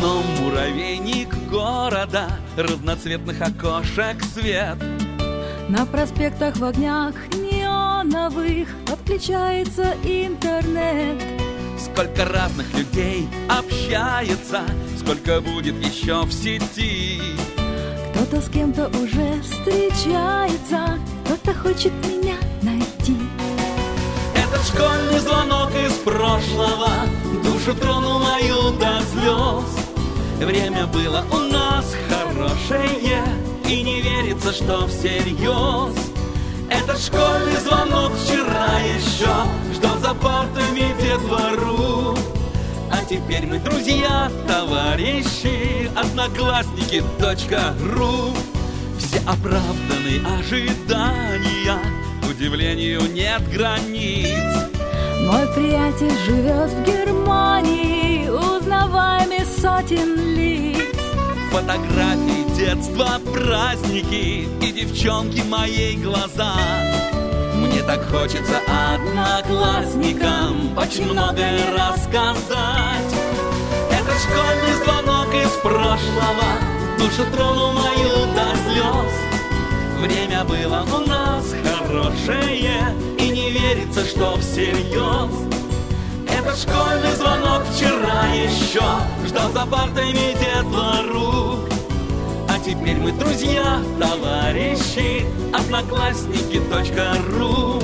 окном муравейник города, разноцветных окошек свет. На проспектах в огнях неоновых отключается интернет. Сколько разных людей общается, сколько будет еще в сети. Кто-то с кем-то уже встречается, кто-то хочет меня найти. Этот школьный звонок из прошлого душу тронул мою до слез. Время было у нас хорошее, и не верится, что всерьез. Этот школьный звонок вчера еще ждал за партами детвору. А теперь мы друзья, товарищи, одноклассники.ру. Все оправданы ожидания, к удивлению нет границ. Мой приятель живет в Германии, узнаваемый сотен лиц. Фотографии детства, праздники и девчонки моей глаза. Мне так хочется одноклассникам очень многое рассказать. Этот школьный звонок из прошлого душу тронул мою до слез. Время было у нас хорошее, и не верится, что всерьез. Этот школьный звонок вчера еще ждал за партами детвору. А теперь мы друзья, товарищи, одноклассники.ру.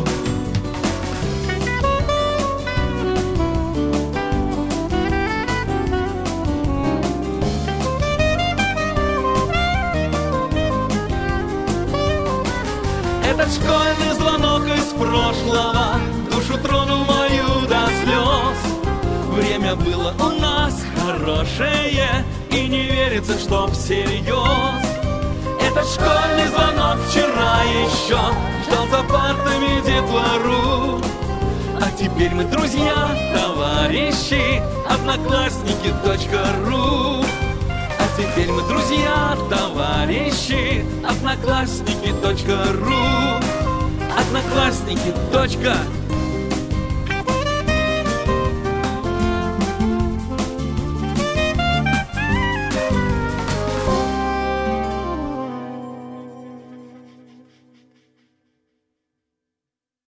Этот школьный звонок из прошлого душу тронул мою до слез. Время было у нас хорошее, и не верится, что всерьез. Этот школьный звонок вчера еще ждал за партами детвору. А теперь мы друзья, товарищи, одноклассники.ру. А теперь мы друзья, товарищи, одноклассники.ру. Одноклассники.ру.